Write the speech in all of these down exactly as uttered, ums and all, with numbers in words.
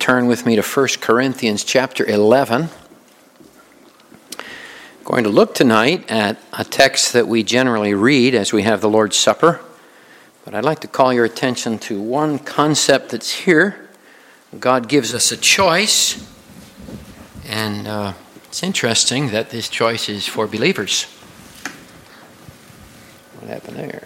turn with me to First Corinthians chapter eleven. I'm going to look tonight at a text that we generally read as we have the Lord's Supper. But I'd like to call your attention to one concept that's here. God gives us a choice. And uh, it's interesting that this choice is for believers. What happened there?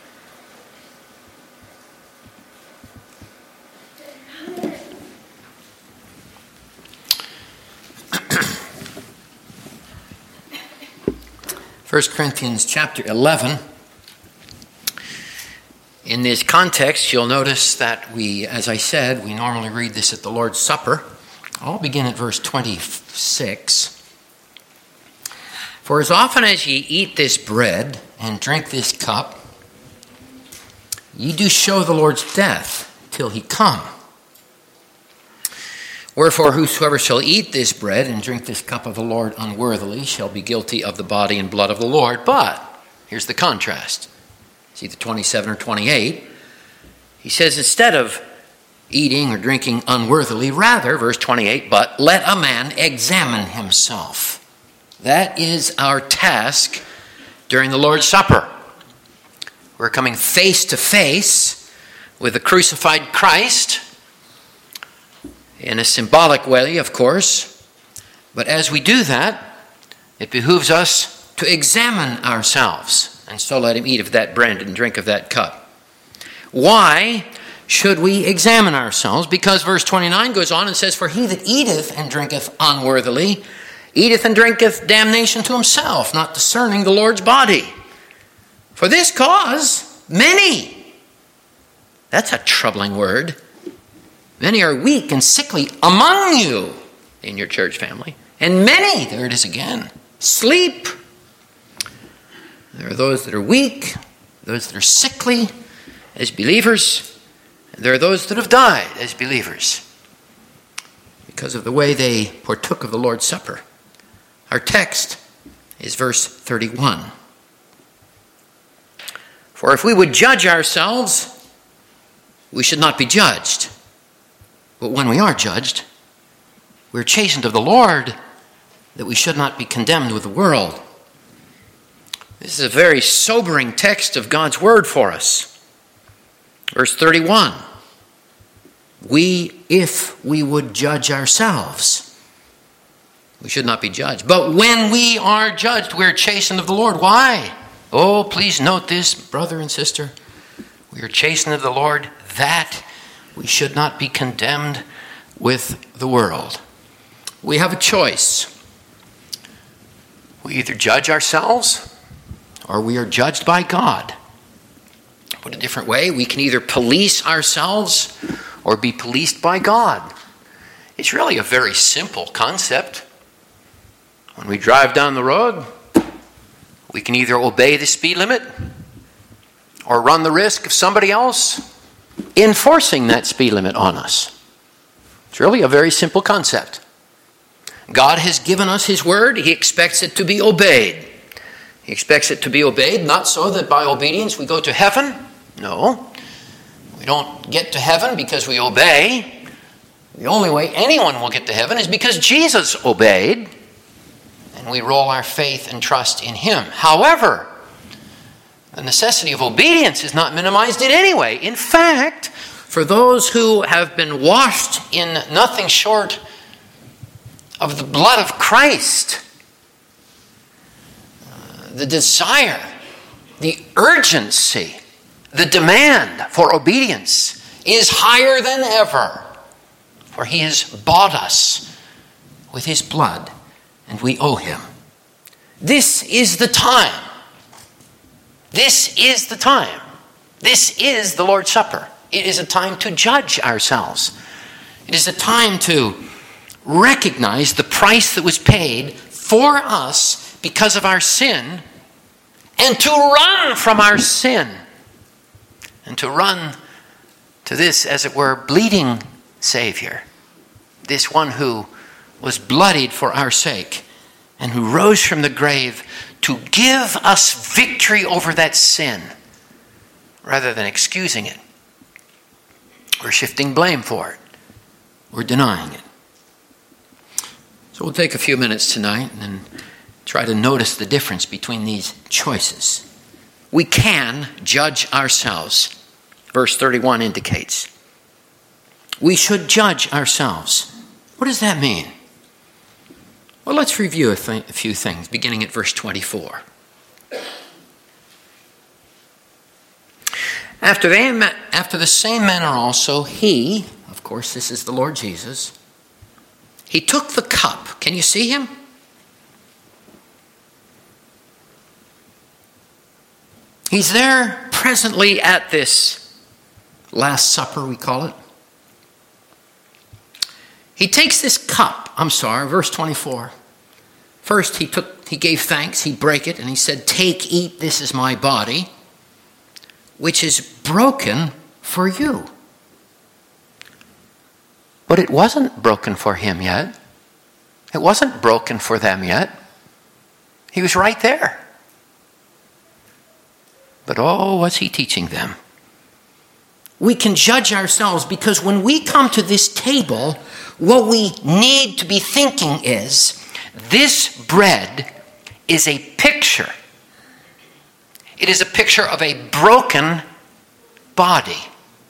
First Corinthians chapter eleven. In this context, you'll notice that we, as I said, we normally read this at the Lord's Supper. I'll begin at verse twenty-six. For as often as ye eat this bread and drink this cup, ye do show the Lord's death till he come. Wherefore, whosoever shall eat this bread and drink this cup of the Lord unworthily shall be guilty of the body and blood of the Lord. But, here's the contrast. It's either twenty-seven or twenty-eight. He says, instead of eating or drinking unworthily, rather, verse twenty-eight, but let a man examine himself. That is our task during the Lord's Supper. We're coming face to face with the crucified Christ, in a symbolic way, of course. But as we do that, it behooves us to examine ourselves. And so let him eat of that bread and drink of that cup. Why should we examine ourselves? Because verse twenty-nine goes on and says, for he that eateth and drinketh unworthily, eateth and drinketh damnation to himself, not discerning the Lord's body. For this cause, many. That's a troubling word. Many are weak and sickly among you in your church family. And many, there it is again, sleep. There are those that are weak, those that are sickly as believers. And there are those that have died as believers because of the way they partook of the Lord's Supper. Our text is verse thirty-one. For if we would judge ourselves, we should not be judged. But when we are judged, we're chastened of the Lord, that we should not be condemned with the world. This is a very sobering text of God's word for us. Verse thirty-one. We, if we would judge ourselves, we should not be judged. But when we are judged, we're chastened of the Lord. Why? Oh, please note this, brother and sister. We are chastened of the Lord that we should not be condemned with the world. We have a choice. We either judge ourselves or we are judged by God. Put a different way, we can either police ourselves or be policed by God. It's really a very simple concept. When we drive down the road, we can either obey the speed limit or run the risk of somebody else enforcing that speed limit on us. It's really a very simple concept. God has given us his word. He expects it to be obeyed. He expects it to be obeyed, not so that by obedience we go to heaven. No. We don't get to heaven because we obey. The only way anyone will get to heaven is because Jesus obeyed, and we roll our faith and trust in him. However, the necessity of obedience is not minimized in any way. In fact, for those who have been washed in nothing short of the blood of Christ, uh, the desire, the urgency, the demand for obedience is higher than ever. For he has bought us with his blood, and we owe him. This is the time. This is the time. This is the Lord's Supper. It is a time to judge ourselves. It is a time to recognize the price that was paid for us because of our sin, and to run from our sin, and to run to this, as it were, bleeding Savior, this one who was bloodied for our sake and who rose from the grave to give us victory over that sin rather than excusing it or shifting blame for it. or denying it. So we'll take a few minutes tonight and try to notice the difference between these choices. We can judge ourselves. Verse thirty-one indicates. We should judge ourselves. What does that mean? Well, let's review a, th- a few things, beginning at verse twenty-four. After, they, after the same manner also, he, of course, this is the Lord Jesus, he took the cup. Can you see him? He's there presently at this Last Supper, we call it. He takes this cup, I'm sorry, verse twenty-four. First he took, he gave thanks, he brake it, and he said, "Take, eat, this is my body, which is broken for you." But it wasn't broken for him yet. It wasn't broken for them yet. He was right there. But oh, what's he teaching them? We can judge ourselves because when we come to this table, what we need to be thinking is, this bread is a picture. It is a picture of a broken body.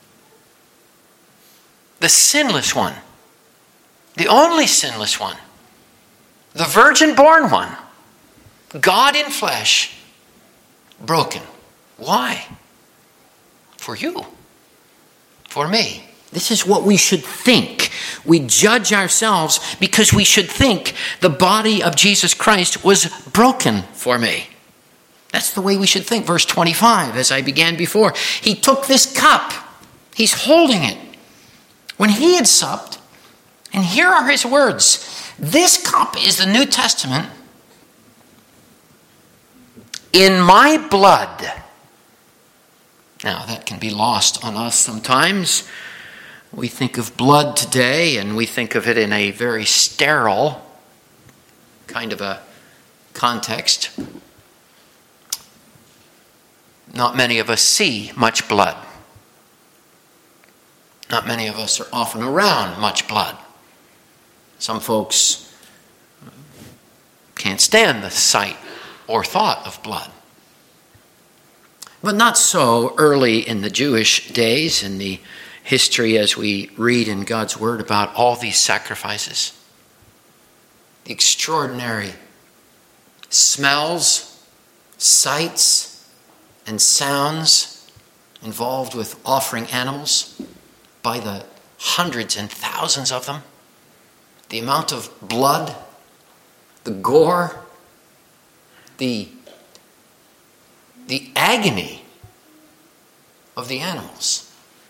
The sinless one. The only sinless one. The virgin-born one. God in flesh. Broken. Why? For you. For me. This is what we should think. We judge ourselves because we should think the body of Jesus Christ was broken for me. That's the way we should think. Verse twenty-five, as I began before. He took this cup. He's holding it. When he had supped, and here are his words. This cup is the New Testament. In my blood. Now, that can be lost on us sometimes. We think of blood today, and we think of it in a very sterile kind of a context. Not many of us see much blood. Not many of us are often around much blood. Some folks can't stand the sight or thought of blood. But not so early in the Jewish days, in the history as we read in God's Word about all these sacrifices. The extraordinary smells, sights, and sounds involved with offering animals by the hundreds and thousands of them. The amount of blood, the gore, the The agony of the animals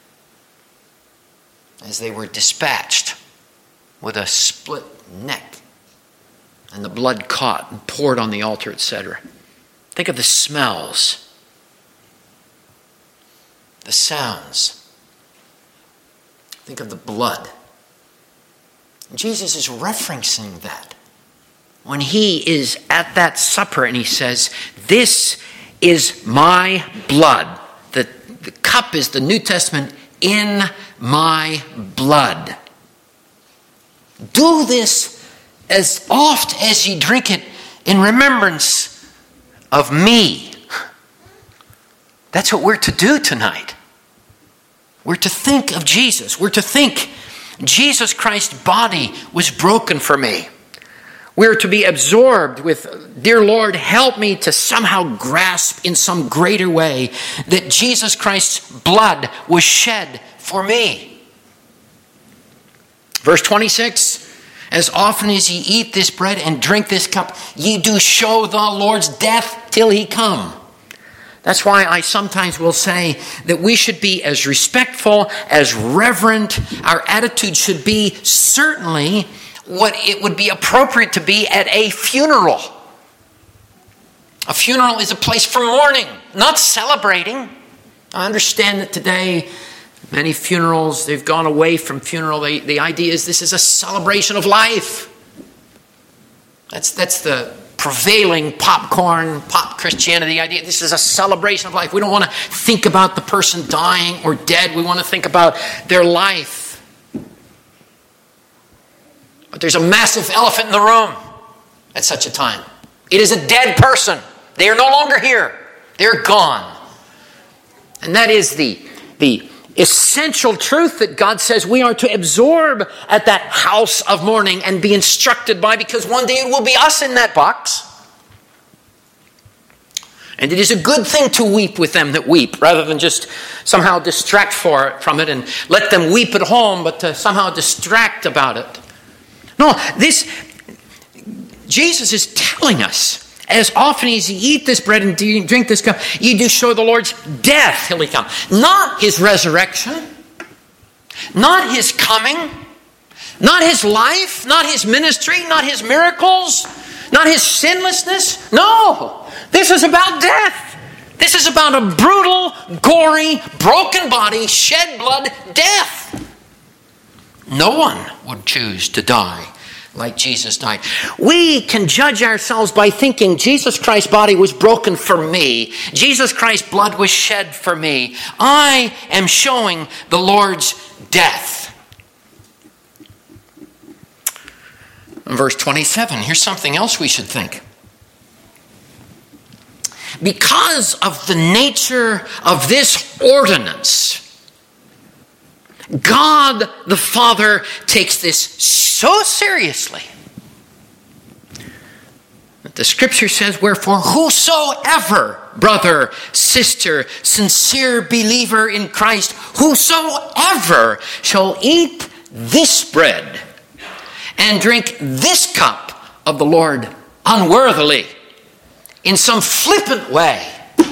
as they were dispatched with a split neck and the blood caught and poured on the altar, et cetera. Think of the smells, the sounds. Think of the blood. Jesus is referencing that when he is at that supper and he says, "This is my blood." The, the cup is the New Testament, in my blood. Do this as oft as ye drink it in remembrance of me. That's what we're to do tonight. We're to think of Jesus. We're to think Jesus Christ's body was broken for me. We're to be absorbed with, dear Lord, help me to somehow grasp in some greater way that Jesus Christ's blood was shed for me. Verse twenty-six, as often as ye eat this bread and drink this cup, ye do show the Lord's death till he come. That's why I sometimes will say that we should be as respectful, as reverent. Our attitude should be certainly what it would be appropriate to be at a funeral. A funeral is a place for mourning, not celebrating. I understand that today, many funerals, they've gone away from funeral. They, the idea is this is a celebration of life. That's, that's the prevailing popcorn, pop Christianity idea. This is a celebration of life. We don't want to think about the person dying or dead. We want to think about their life. But there's a massive elephant in the room at such a time. It is a dead person. They are no longer here. They're gone. And that is the, the essential truth that God says we are to absorb at that house of mourning and be instructed by, because one day it will be us in that box. And it is a good thing to weep with them that weep, rather than just somehow distract for, from it and let them weep at home, but to somehow distract about it. No, this, Jesus is telling us, as often as you eat this bread and drink this cup, you do show the Lord's death till he come. Not his resurrection, not his coming, not his life, not his ministry, not his miracles, not his sinlessness. No, this is about death. This is about a brutal, gory, broken body, shed blood, death. No one would choose to die like Jesus died. We can judge ourselves by thinking Jesus Christ's body was broken for me. Jesus Christ's blood was shed for me. I am showing the Lord's death. In verse twenty-seven, here's something else we should think. Because of the nature of this ordinance, God the Father takes this so seriously that the Scripture says, wherefore whosoever, brother, sister, sincere believer in Christ, whosoever shall eat this bread and drink this cup of the Lord unworthily, in some flippant way,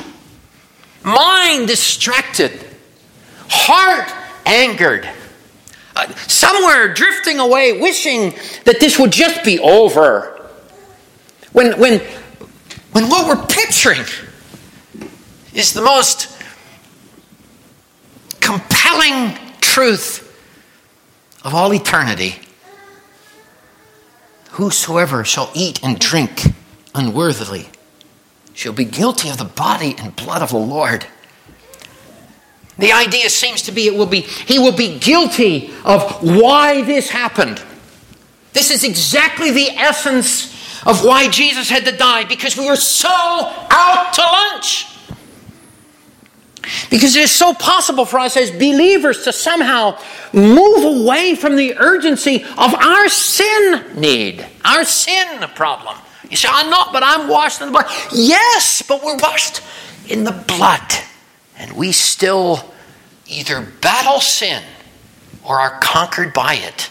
mind distracted, heart angered, uh, somewhere drifting away, wishing that this would just be over. When, when, when what we're picturing is the most compelling truth of all eternity. Whosoever shall eat and drink unworthily shall be guilty of the body and blood of the Lord. The idea seems to be it will be he will be guilty of why this happened. This is exactly the essence of why Jesus had to die, because we were so out to lunch. Because it is so possible for us as believers to somehow move away from the urgency of our sin need, our sin problem. You say, I'm not, but I'm washed in the blood. Yes, but we're washed in the blood. And we still either battle sin or are conquered by it.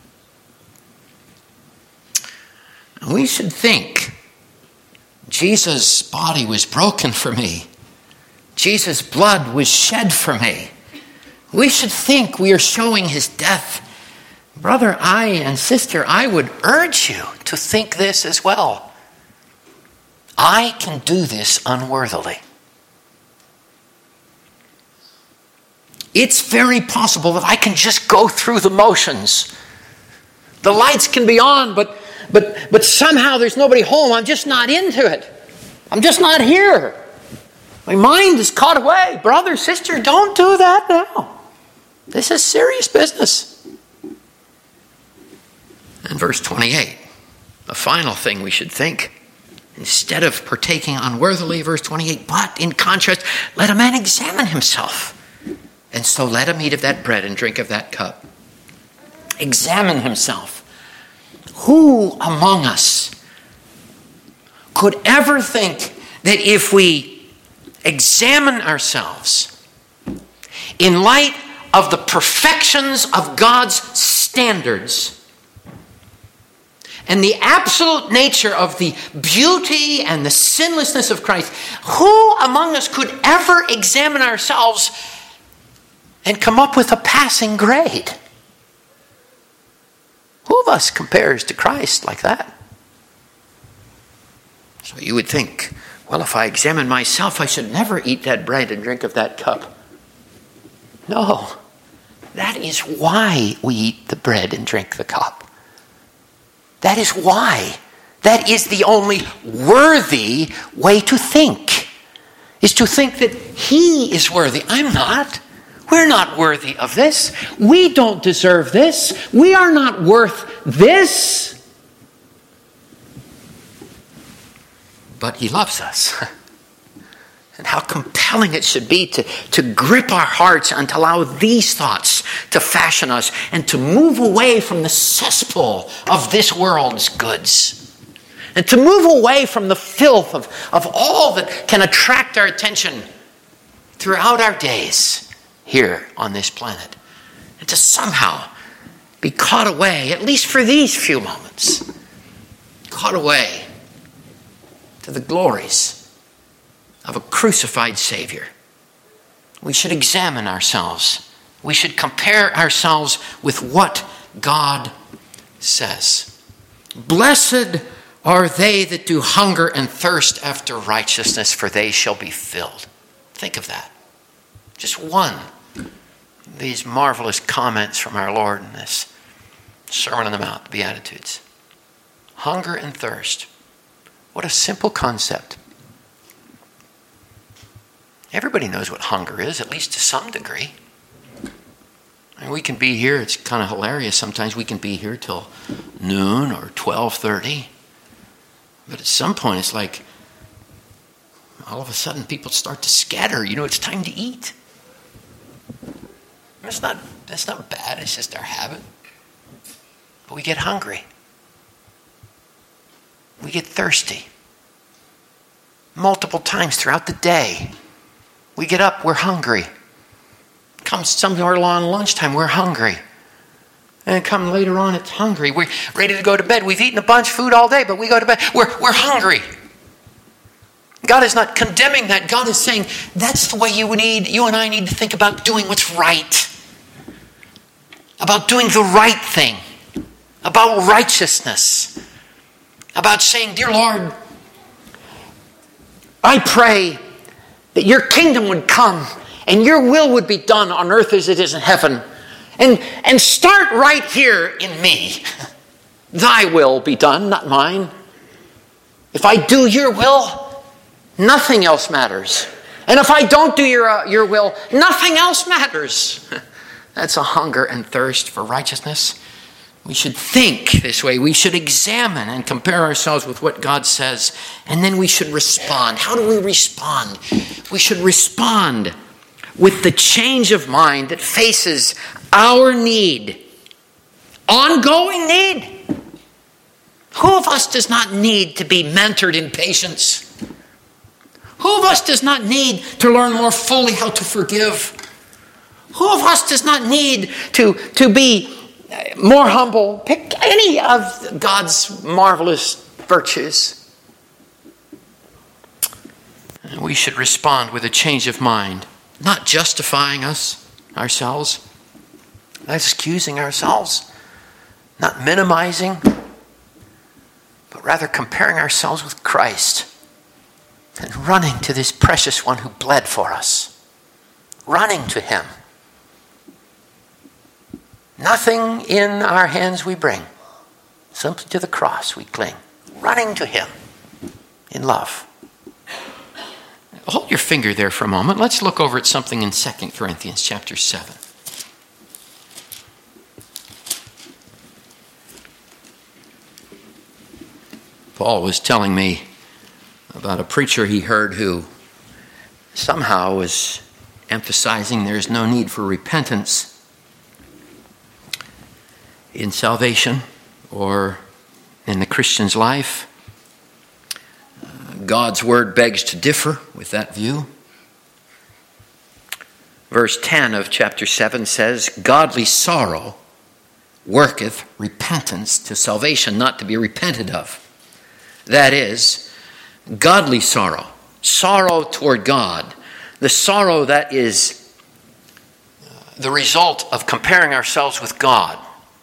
And we should think, Jesus' body was broken for me. Jesus' blood was shed for me. We should think we are showing his death. Brother, I and sister, I would urge you to think this as well. I can do this unworthily. It's very possible that I can just go through the motions. The lights can be on, but but but somehow there's nobody home. I'm just not into it. I'm just not here. My mind is caught away. Brother, sister, don't do that now. This is serious business. And verse twenty-eight, the final thing we should think. Instead of partaking unworthily, verse twenty-eight, but in contrast, let a man examine himself. And so let him eat of that bread and drink of that cup. Examine himself. Who among us could ever think that if we examine ourselves in light of the perfections of God's standards and the absolute nature of the beauty and the sinlessness of Christ, who among us could ever examine ourselves and come up with a passing grade? Who of us compares to Christ like that? So you would think, well, if I examine myself, I should never eat that bread and drink of that cup. No, that is why we eat the bread and drink the cup. That is why. That is the only worthy way to think, is to think that he is worthy. I'm not. We're not worthy of this. We don't deserve this. We are not worth this? But he loves us. And how compelling it should be to, to grip our hearts and to allow these thoughts to fashion us and to move away from the cesspool of this world's goods. And to move away from the filth of, of all that can attract our attention throughout our days here on this planet. And to somehow be caught away, at least for these few moments, caught away to the glories of a crucified Savior. We should examine ourselves. We should compare ourselves with what God says. Blessed are they that do hunger and thirst after righteousness, for they shall be filled. Think of that. Just one of these marvelous comments from our Lord in this Sermon on the Mount, the Beatitudes. Hunger and thirst. What a simple concept. Everybody knows what hunger is, at least to some degree. I mean, we can be here, it's kind of hilarious. Sometimes we can be here till noon or twelve thirty. But at some point it's like, all of a sudden people start to scatter. You know, it's time to eat. That's not, that's not bad, it's just our habit. But we get hungry. We get thirsty. Multiple times throughout the day. We get up, we're hungry. Comes somewhere along lunchtime, we're hungry. And come later on, it's hungry. We're ready to go to bed. We've eaten a bunch of food all day, but we go to bed. We're, we're hungry. God is not condemning that. God is saying that's the way you need, you and I need to think about doing what's right. About doing the right thing. About righteousness. About saying, dear Lord, I pray that your kingdom would come and your will would be done on earth as it is in heaven. And, and start right here in me. Thy will be done, not mine. If I do your will, nothing else matters. And if I don't do your, uh, your will, nothing else matters. That's a hunger and thirst for righteousness. We should think this way. We should examine and compare ourselves with what God says. And then we should respond. How do we respond? We should respond with the change of mind that faces our need. Ongoing need. Who of us does not need to be mentored in patience? Who of us does not need to learn more fully how to forgive? Who of us does not need to, to be more humble? Pick any of God's marvelous virtues. We should respond with a change of mind, not justifying us, ourselves, not excusing ourselves, not minimizing, but rather comparing ourselves with Christ and running to this precious one who bled for us, running to him. Nothing in our hands we bring. Simply to the cross we cling. Running to him in love. Hold your finger there for a moment. Let's look over at something in Second Corinthians chapter seven. Paul was telling me about a preacher he heard who somehow was emphasizing there's no need for repentance in salvation or in the Christian's life. Uh, God's word begs to differ with that view. Verse ten of chapter seven says, godly sorrow worketh repentance to salvation, not to be repented of. That is, godly sorrow, sorrow toward God, the sorrow that is the result of comparing ourselves with God.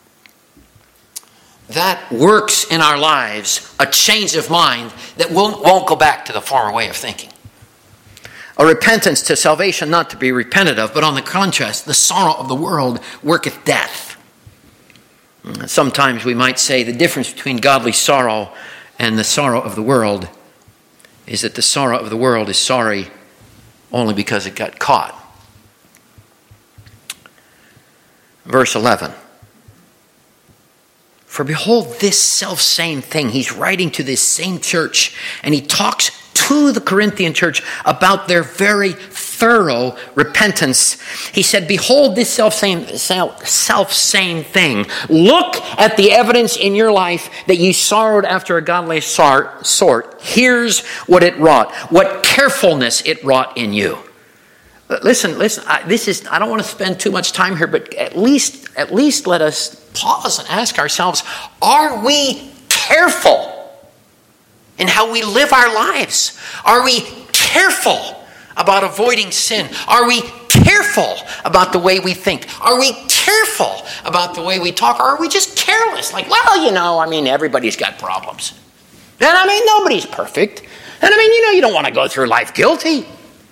That works in our lives a change of mind that won't, won't go back to the former way of thinking. A repentance to salvation not to be repented of, but on the contrast, the sorrow of the world worketh death. Sometimes we might say the difference between godly sorrow and the sorrow of the world is that the sorrow of the world is sorry only because it got caught. Verse eleven. For behold, this self-same thing, he's writing to this same church, and he talks to the Corinthian church about their very thorough repentance. He said, behold this self-same, self-same thing. Look at the evidence in your life that you sorrowed after a godly sort. Here's what it wrought, what carefulness it wrought in you. Listen, listen, I, this is, I don't want to spend too much time here, but at least, at least let us pause and ask ourselves, are we careful in how we live our lives? Are we careful about avoiding sin? Are we careful about the way we think? Are we careful about the way we talk? Or are we just careless? Like, well, you know, I mean, everybody's got problems. And I mean, nobody's perfect. And I mean, you know, you don't want to go through life guilty.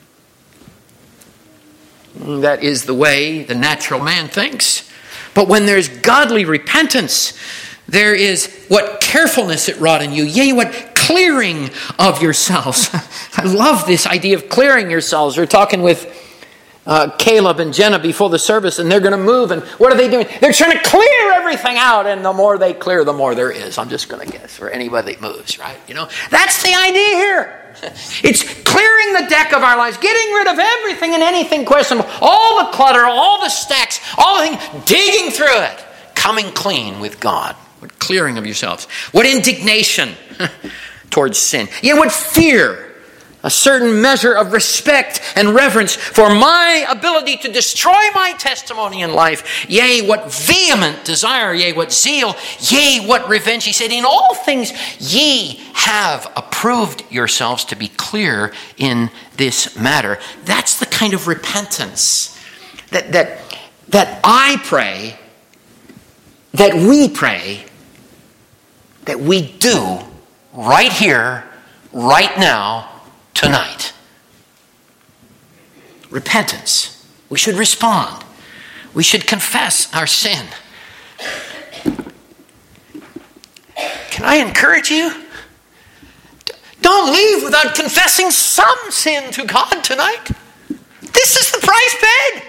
That is the way the natural man thinks. But when there's godly repentance, there is what carefulness it wrought in you. Yea, what clearing of yourselves. I love this idea of clearing yourselves. We're talking with uh, Caleb and Jenna before the service, and they're going to move. And what are they doing? They're trying to clear everything out. And the more they clear, the more there is. I'm just going to guess. For anybody that moves, right? You know, that's the idea here. It's clearing the deck of our lives, getting rid of everything and anything questionable, all the clutter, all the stacks, all the things, digging through it, coming clean with God. What clearing of yourselves. What indignation towards sin. Yet what fear. A certain measure of respect and reverence for my ability to destroy my testimony in life. Yea, what vehement desire. Yea, what zeal. Yea, what revenge. He said, in all things ye have approved yourselves to be clear in this matter. That's the kind of repentance that, that, that I pray, that we pray, that we do right here, right now, tonight. Repentance. We should respond. We should confess our sin. Can I encourage you? Don't leave without confessing some sin to God tonight. This is the price paid.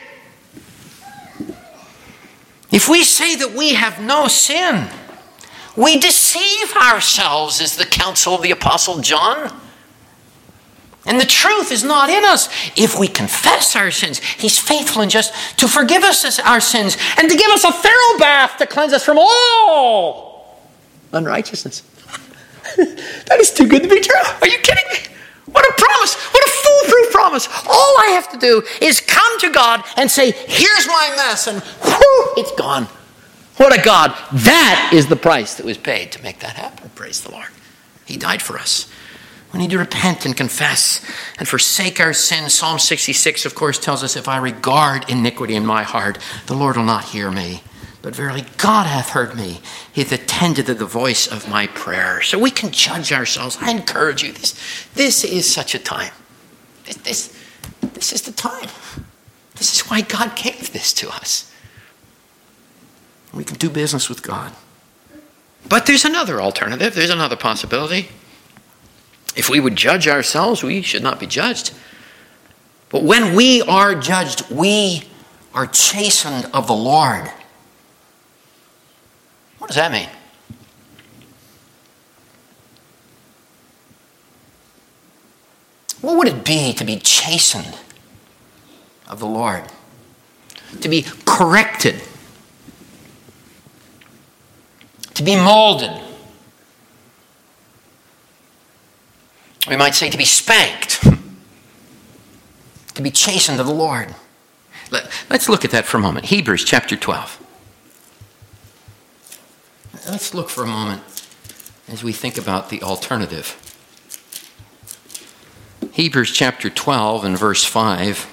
If we say that we have no sin, we deceive ourselves, is the counsel of the Apostle John. And the truth is not in us. If we confess our sins, he's faithful and just to forgive us our sins and to give us a thorough bath to cleanse us from all unrighteousness. That is too good to be true. Are you kidding me? What a promise. What a foolproof promise. All I have to do is come to God and say, here's my mess, and whew, it's gone. What a God. That is the price that was paid to make that happen. Praise the Lord. He died for us. We need to repent and confess and forsake our sins. Psalm sixty-six, of course, tells us, if I regard iniquity in my heart, the Lord will not hear me. But verily, God hath heard me. He hath attended to the voice of my prayer. So we can judge ourselves. I encourage you. This, this is such a time. This, this, this is the time. This is why God gave this to us. We can do business with God. But there's another alternative. There's another possibility. If we would judge ourselves, we should not be judged. But when we are judged, we are chastened of the Lord. What does that mean? What would it be to be chastened of the Lord? To be corrected. To be molded. We might say to be spanked. To be chastened of the Lord. Let, let's look at that for a moment. Hebrews chapter twelve. Let's look for a moment as we think about the alternative. Hebrews chapter twelve and verse five.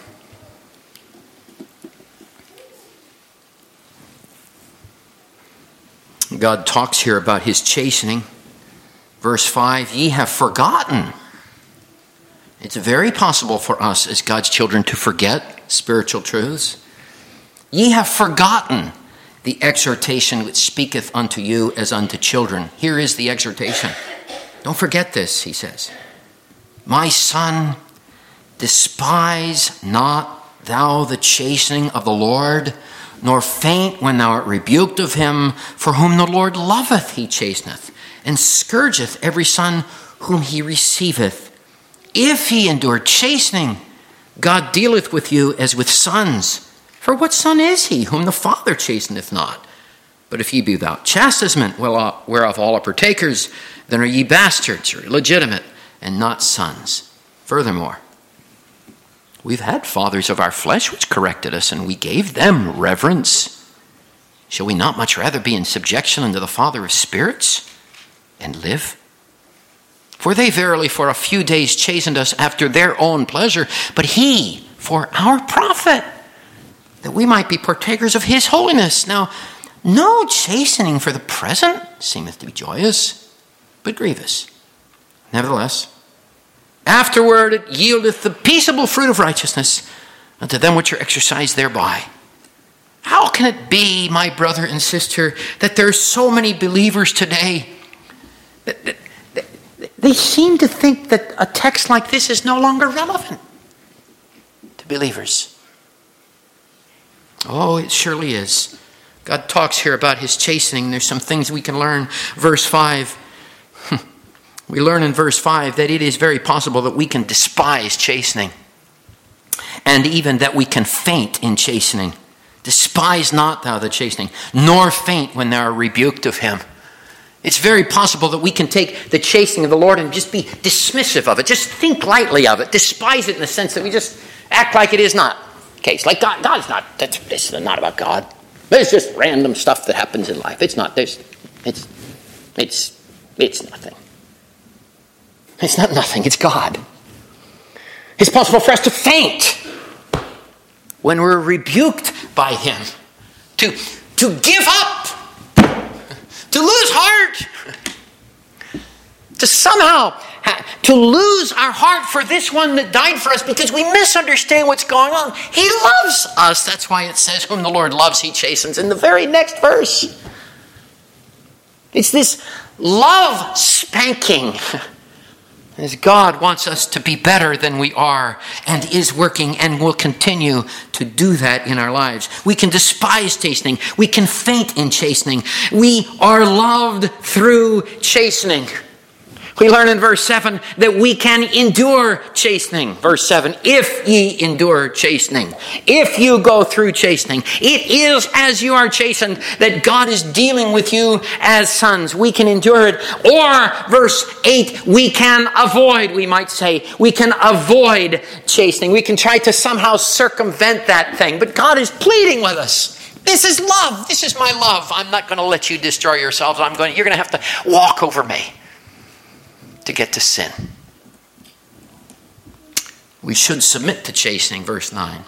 God talks here about his chastening. Verse five, ye have forgotten. It's very possible for us as God's children to forget spiritual truths. Ye have forgotten the exhortation which speaketh unto you as unto children. Here is the exhortation. Don't forget this, he says. My son, despise not thou the chastening of the Lord, nor faint when thou art rebuked of him. For whom the Lord loveth he chasteneth, and scourgeth every son whom he receiveth. If he endure chastening, God dealeth with you as with sons. For what son is he whom the Father chasteneth not? But if ye be without chastisement, whereof all are partakers, then are ye bastards, or illegitimate, and not sons. Furthermore, we've had fathers of our flesh which corrected us, and we gave them reverence. Shall we not much rather be in subjection unto the Father of spirits, and live? For they verily for a few days chastened us after their own pleasure, but he for our profit, that we might be partakers of his holiness. Now, no chastening for the present seemeth to be joyous, but grievous. Nevertheless, afterward it yieldeth the peaceable fruit of righteousness unto them which are exercised thereby. How can it be, my brother and sister, that there are so many believers today that, that, that they seem to think that a text like this is no longer relevant to believers? Oh, it surely is. God talks here about his chastening. There's some things we can learn. Verse five. We learn in verse five that it is very possible that we can despise chastening, and even that we can faint in chastening. Despise not thou the chastening, nor faint when thou art rebuked of him. It's very possible that we can take the chastening of the Lord and just be dismissive of it. Just think lightly of it. Despise it in the sense that we just act like it is not the case. Like God, God's not, that's, this is not about God. There's just random stuff that happens in life. It's not, there's, it's, it's, it's nothing. It's not nothing, it's God. It's possible for us to faint when we're rebuked by him. To, to give up. To lose heart. To somehow, to lose our heart for this one that died for us because we misunderstand what's going on. He loves us. That's why it says, whom the Lord loves, he chastens. In the very next verse. It's this love spanking. As God wants us to be better than we are, and is working and will continue to do that in our lives. We can despise chastening. We can faint in chastening. We are loved through chastening. We learn in verse seven that we can endure chastening. Verse seven, if ye endure chastening, if you go through chastening, it is as you are chastened that God is dealing with you as sons. We can endure it. Or, verse eight, we can avoid, we might say, we can avoid chastening. We can try to somehow circumvent that thing. But God is pleading with us. This is love. This is my love. I'm not going to let you destroy yourselves. I'm going. You're going to have to walk over me to get to sin. We should submit to chastening, verse nine.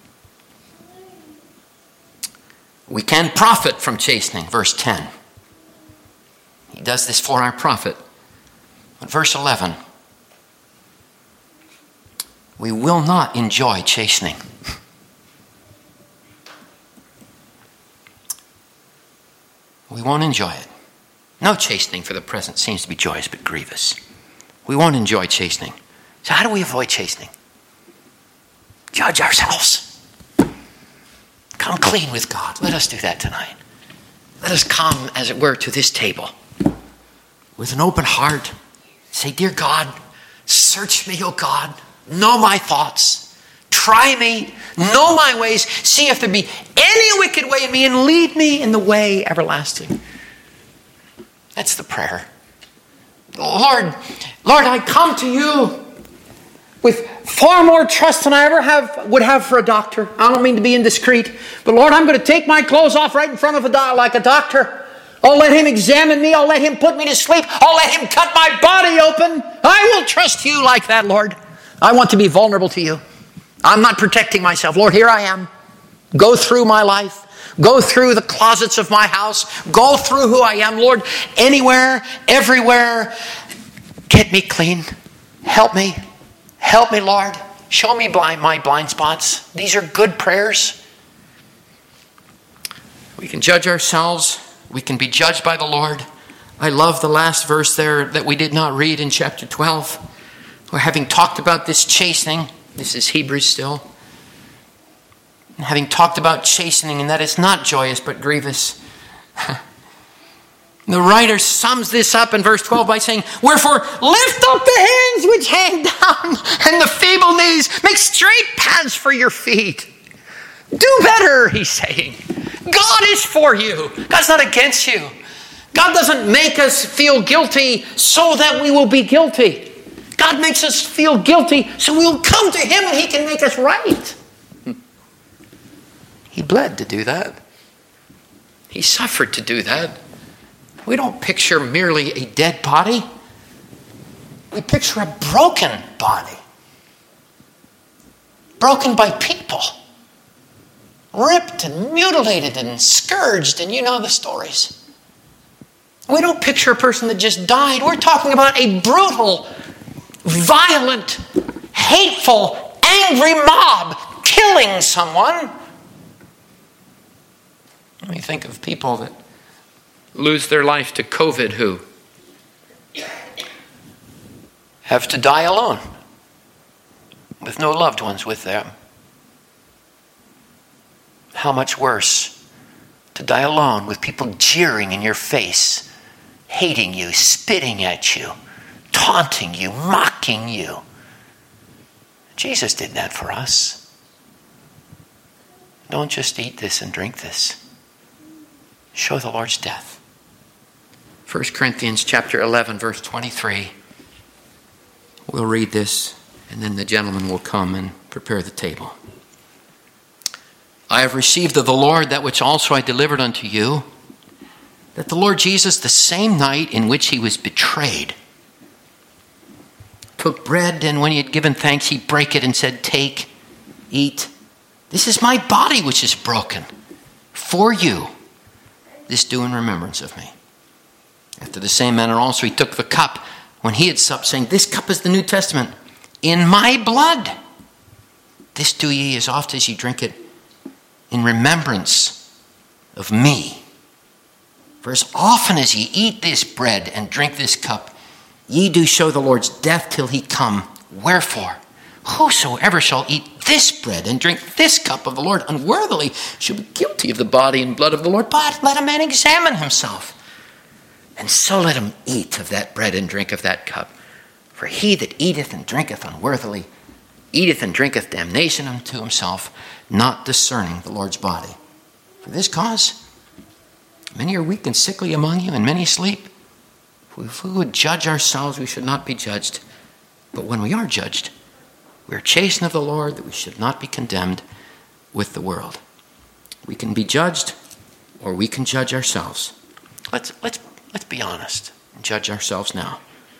We can profit from chastening, verse ten. He does this for our profit. But verse eleven, we will not enjoy chastening. We won't enjoy it. No chastening for the present seems to be joyous but grievous. We won't enjoy chastening. So how do we avoid chastening? Judge ourselves. Come clean with God. Let us do that tonight. Let us come, as it were, to this table with an open heart. Say, dear God, search me, O God. Know my thoughts. Try me. Know my ways. See if there be any wicked way in me, and lead me in the way everlasting. That's the prayer. Lord, Lord, I come to you with far more trust than I ever have would have for a doctor. I don't mean to be indiscreet, but Lord, I'm going to take my clothes off right in front of a doc, like a doctor. I'll let him examine me. I'll let him put me to sleep. I'll let him cut my body open. I will trust you like that, Lord. I want to be vulnerable to you. I'm not protecting myself. Lord, here I am. Go through my life. Go through the closets of my house. Go through who I am. Lord, anywhere, everywhere, get me clean. Help me. Help me, Lord. Show me blind, my blind spots. These are good prayers. We can judge ourselves. We can be judged by the Lord. I love the last verse there that we did not read in chapter twelve. We're having talked about this chastening. This is Hebrews still. having talked about chastening and that it's not joyous but grievous, the writer sums this up in verse twelve by saying, wherefore lift up the hands which hang down and the feeble knees. Make straight paths for your feet. Do better, he's saying. God is for you. God's not against you. God doesn't make us feel guilty so that we will be guilty. God makes us feel guilty so we'll come to him and he can make us right. He bled to do that. He suffered to do that. We don't picture merely a dead body. We picture a broken body. Broken by people. Ripped and mutilated and scourged, and you know the stories. We don't picture a person that just died. We're talking about a brutal, violent, hateful, angry mob killing someone. Let me think of people that lose their life to COVID who have to die alone with no loved ones with them. How much worse to die alone with people jeering in your face, hating you, spitting at you, taunting you, mocking you. Jesus did that for us. Don't just eat this and drink this. Show the Lord's death. First Corinthians chapter eleven, verse twenty-three. We'll read this, and then the gentleman will come and prepare the table. I have received of the Lord that which also I delivered unto you, that the Lord Jesus, the same night in which he was betrayed, took bread, and when he had given thanks, he brake it and said, take, eat. This is my body which is broken for you. This do in remembrance of me. After the same manner also he took the cup when he had supped, saying, this cup is the New Testament in my blood. This do ye as oft as ye drink it in remembrance of me. For as often as ye eat this bread and drink this cup, ye do show the Lord's death till he come. Wherefore, whosoever shall eat this bread and drink this cup of the Lord unworthily shall be guilty of the body and blood of the Lord. But let a man examine himself, and so let him eat of that bread and drink of that cup. For he that eateth and drinketh unworthily eateth and drinketh damnation unto himself, not discerning the Lord's body. For this cause, many are weak and sickly among you, and many sleep. If we would judge ourselves, we should not be judged. But when we are judged, we are chastened of the Lord, that we should not be condemned with the world. We can be judged, or we can judge ourselves. Let's let's let's be honest and judge ourselves now.